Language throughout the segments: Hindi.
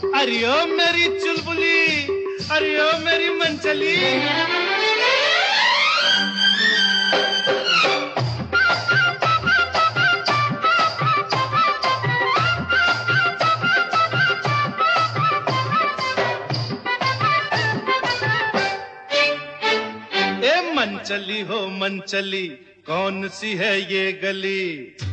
अरे ओ मेरी चुलबुली, अरे ओ मेरी मनचली। ए मनचली हो मनचली, कौन सी है ये गली?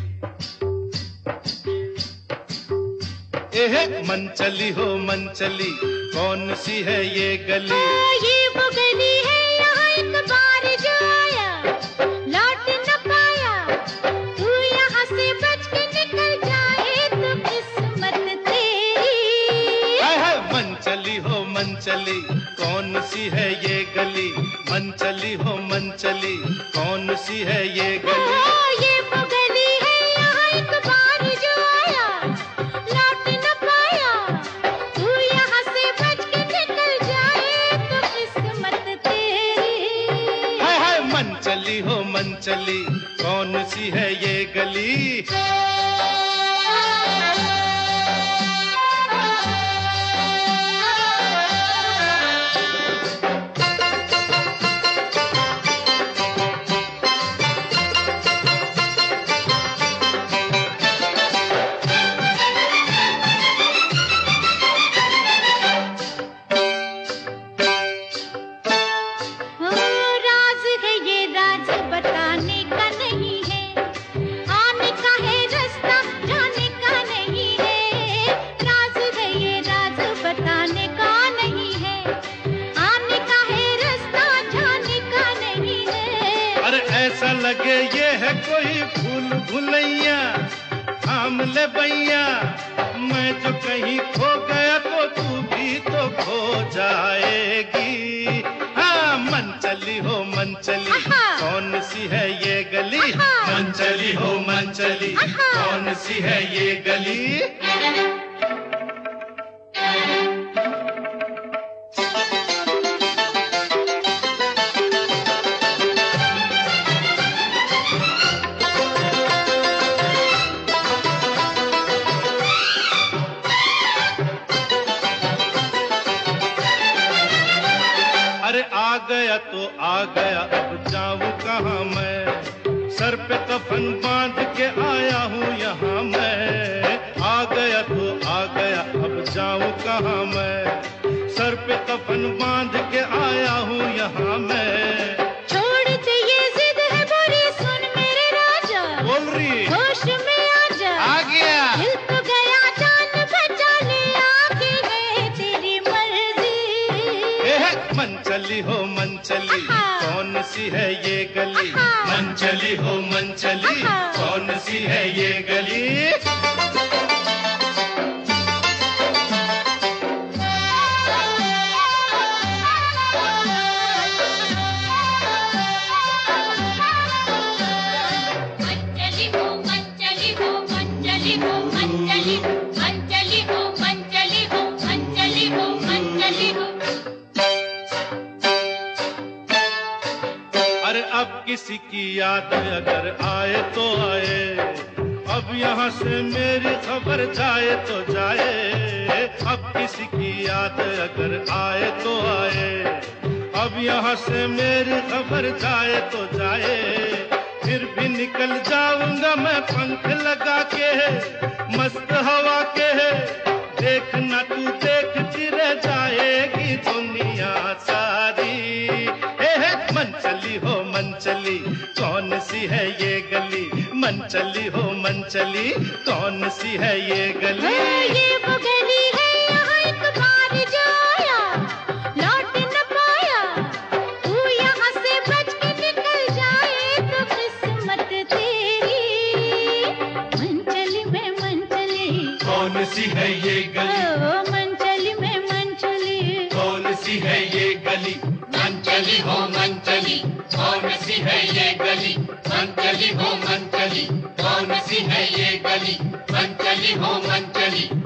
एहे मनचली हो मनचली, कौन सी है ये गली? ये वो गली है, यहाँ एक बार जो आया लौट न पाया। तू यहाँ से बच के निकल जाए तो किस्मत तेरी। हाय हाय मनचली हो मनचली, कौन सी है ये गली? मनचली हो मनचली, कौन सी है ये गली? ये वो गली है, यहाँ एक बार जो आया लौट न पाया। तू यहाँ से बच के निकल जाए तो किस्मत तेरी। हाय हाय मनचली हो मनचली, कौन सी है ये गली? ऐसा लगे ये है कोई भूल भुलैया, थाम ले भैया। मैं जो कहीं खो गया तो तू भी तो खो जाएगी। हाँ मनचली हो मनचली, कौन सी है ये गली? मनचली हो मनचली, कौन सी है ये गली? अरे आ गया तो आ गया, अब जाऊं कहाँ मैं? सर पे कफन बांध के आया हूँ यहाँ मैं। आ गया तो आ गया, अब जाऊं कहाँ मैं? सर पे कफन बांध के आया हूँ यहाँ मैं। छोड़ दे ये जिद है बुरी, सुन मेरे राजा। बोल रही होश में आजा। आ गया। दिल तो गया, जान बचा ले, आगे है तेरी मर्जी। मनचली हो मनचली, कौन सी है ये गली? मनचली हो मनचली, कौन सी है ये गली? मंचली हो मंचली हो मंचली हो मंचली हो मंचली हो मंचली हो मंचली हो मंचली हो। अरे अब किसी की याद अगर आए तो आए, अब यहाँ से मेरी खबर जाए तो जाए। अब किसी की याद अगर आए तो आए, अब यहाँ से मेरी खबर जाए तो जाए। फिर भी निकल जाऊंगा मैं पंख लगा के, मस्त हवा के। देखना तू देखती रह जाएगी दुनिया सारी। मनचली हो मनचली, कौन सी है ये गली? मनचली हो मनचली, कौन सी है ये गली? ये वो गली है, यहाँ एक बार जो आया लौट न पाया। तू यहाँ से बच के निकल जाए तो किस्मत तेरी। मंचली में मंचली, कौन सी है ये गली? ओ मंचली में मंचली, कौन सी है ये गली? मंचली हो मंचली, कौन सी है ये गली? मंचली हो मंचली, कौन सी है ये गली? मंचली हो मंचली।